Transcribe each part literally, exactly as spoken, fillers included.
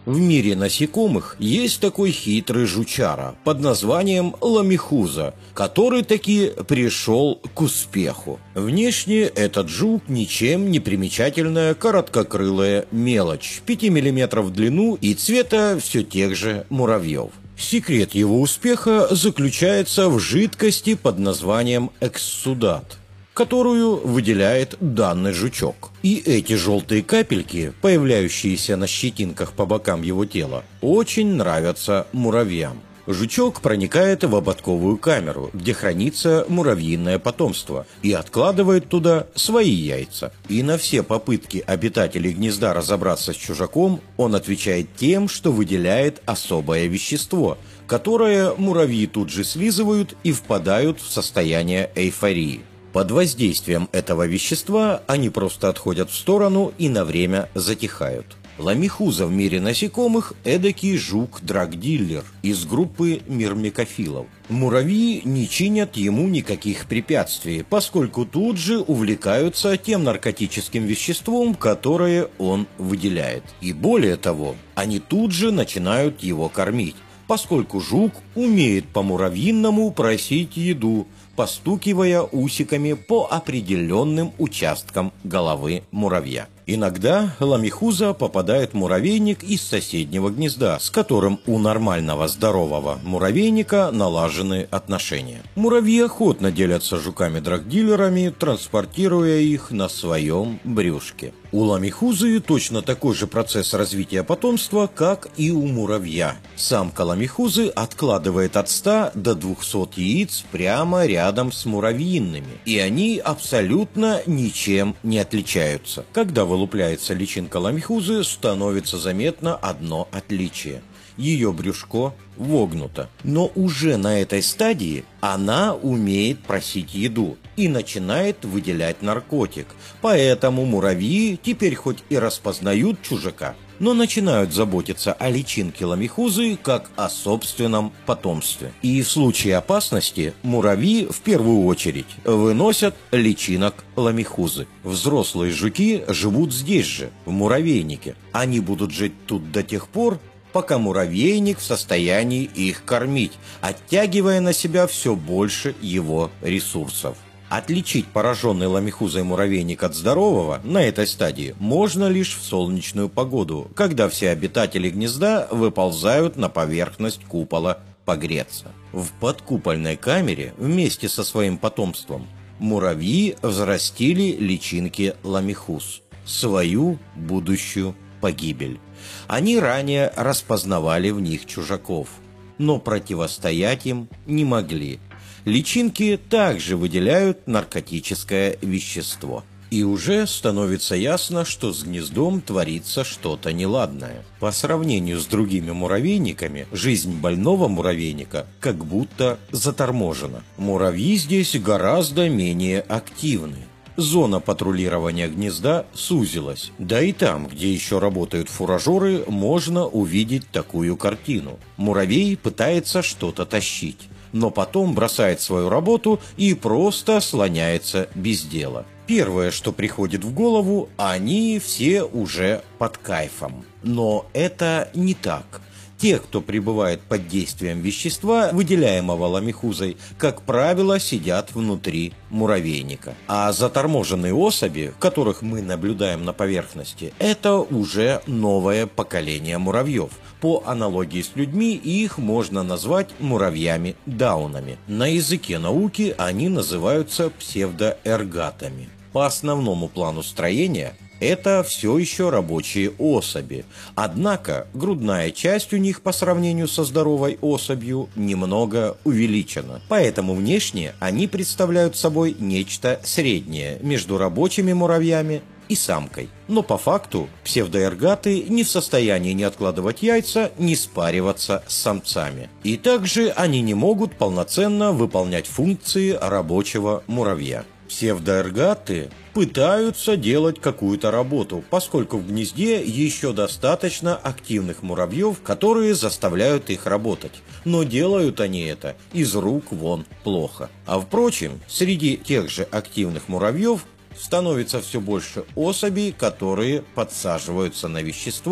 В мире насекомых есть такой хитрый жучара под названием ламихуза, который таки пришел к успеху. Внешне этот жук ничем не примечательная короткокрылая мелочь, пяти миллиметров в длину и цвета все тех же муравьев. Секрет его успеха заключается в жидкости под названием экссудат, которую выделяет данный жучок. И эти желтые капельки, появляющиеся на щетинках по бокам его тела, очень нравятся муравьям. Жучок проникает в ободковую камеру, где хранится муравьиное потомство, и откладывает туда свои яйца. И на все попытки обитателей гнезда разобраться с чужаком он отвечает тем, что выделяет особое вещество, которое муравьи тут же слизывают и впадают в состояние эйфории. Под воздействием этого вещества они просто отходят в сторону и на время затихают. Ламихуза в мире насекомых – эдакий жук-драгдиллер из группы мирмекофилов. Муравьи не чинят ему никаких препятствий, поскольку тут же увлекаются тем наркотическим веществом, которое он выделяет. И более того, они тут же начинают его кормить, поскольку жук умеет по-муравьиному просить еду, постукивая усиками по определенным участкам головы муравья. Иногда ламихуза попадает в муравейник из соседнего гнезда, с которым у нормального здорового муравейника налажены отношения. Муравьи охотно делятся жуками-драгдиллерами, транспортируя их на своем брюшке. У ламихузы точно такой же процесс развития потомства, как и у муравья. Самка ламихузы откладывает от ста до двухсот яиц прямо рядом с муравьиными, и они абсолютно ничем не отличаются. Когда вылупляется личинка ламихузы, становится заметно одно отличие. Ее брюшко вогнуто. Но уже на этой стадии она умеет просить еду и начинает выделять наркотик. Поэтому муравьи теперь хоть и распознают чужака, но начинают заботиться о личинке ламихузы как о собственном потомстве. И в случае опасности муравьи в первую очередь выносят личинок ламихузы. Взрослые жуки живут здесь же, в муравейнике. Они будут жить тут до тех пор, пока муравейник в состоянии их кормить, оттягивая на себя все больше его ресурсов. Отличить пораженный ламихузой муравейник от здорового на этой стадии можно лишь в солнечную погоду, когда все обитатели гнезда выползают на поверхность купола погреться. В подкупольной камере вместе со своим потомством муравьи взрастили личинки ламихуз, свою будущую погибель. Они ранее распознавали в них чужаков, но противостоять им не могли. Личинки также выделяют наркотическое вещество. И уже становится ясно, что с гнездом творится что-то неладное. По сравнению с другими муравейниками, жизнь больного муравейника как будто заторможена. Муравьи здесь гораздо менее активны. Зона патрулирования гнезда сузилась. Да и там, где еще работают фуражеры, можно увидеть такую картину. Муравей пытается что-то тащить, но потом бросает свою работу и просто слоняется без дела. Первое, что приходит в голову, они все уже под кайфом. Но это не так. Те, кто пребывает под действием вещества, выделяемого ламихузой, как правило, сидят внутри муравейника. А заторможенные особи, которых мы наблюдаем на поверхности, это уже новое поколение муравьев. По аналогии с людьми их можно назвать муравьями-даунами. На языке науки они называются псевдоэргатами. По основному плану строения это все еще рабочие особи, однако грудная часть у них по сравнению со здоровой особью немного увеличена, поэтому внешне они представляют собой нечто среднее между рабочими муравьями и самкой. Но по факту псевдоэргаты не в состоянии ни откладывать яйца, ни спариваться с самцами. И также они не могут полноценно выполнять функции рабочего муравья. Псевдоэргаты пытаются делать какую-то работу, поскольку в гнезде еще достаточно активных муравьев, которые заставляют их работать. Но делают они это из рук вон плохо. А впрочем, среди тех же активных муравьев становится все больше особей, которые подсаживаются на вещество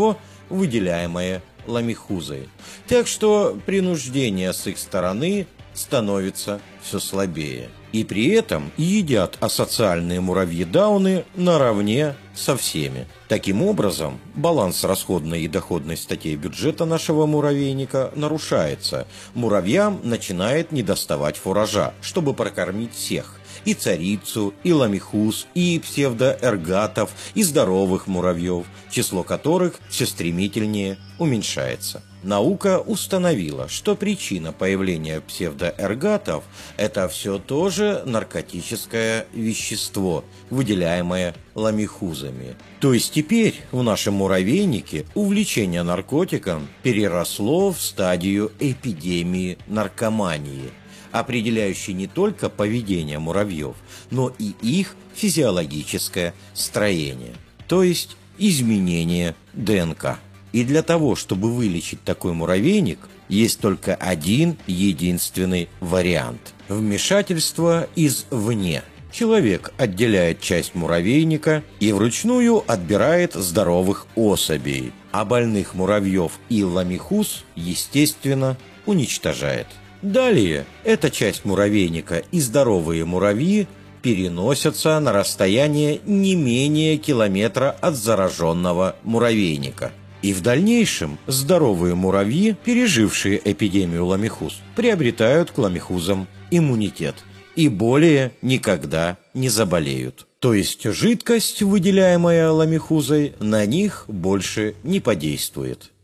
выделяемое ламихузой. Так что принуждение с их стороны становится все слабее. И при этом едят асоциальные муравьи-дауны наравне со всеми. Таким образом, баланс расходной и доходной статей бюджета нашего муравейника нарушается. Муравьям начинает недоставать фуража, чтобы прокормить всех. И царицу, и ламихуз, и псевдоэргатов, и здоровых муравьев, число которых все стремительнее уменьшается. Наука установила, что причина появления псевдоэргатов – это все тоже наркотическое вещество, выделяемое ламихузами. То есть теперь в нашем муравейнике увлечение наркотиком переросло в стадию эпидемии наркомании, определяющей не только поведение муравьев, но и их физиологическое строение, то есть изменение ДНК. И для того, чтобы вылечить такой муравейник, есть только один единственный вариант – вмешательство извне. Человек отделяет часть муравейника и вручную отбирает здоровых особей, а больных муравьев и ламихуз, естественно, уничтожает. Далее эта часть муравейника и здоровые муравьи переносятся на расстояние не менее километра от зараженного муравейника. И в дальнейшем здоровые муравьи, пережившие эпидемию ламихуз, приобретают к ламихузам иммунитет и более никогда не заболеют. То есть жидкость, выделяемая ламихузой, на них больше не подействует.